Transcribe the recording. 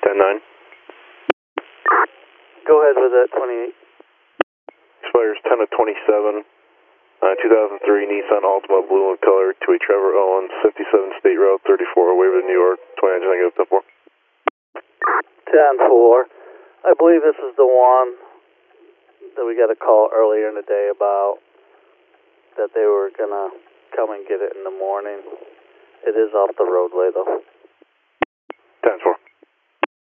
10-9. Go ahead with that 28. Expires 10 of 27. 2003 Nissan Altima blue in color to a Trevor Owens, 57 State Route 34, Waverly, New York, 29 negative 4. 10-4. I believe this is the one that we got a call earlier in the day about that they were going to come and get it in the morning. It is off the roadway though. 10-4.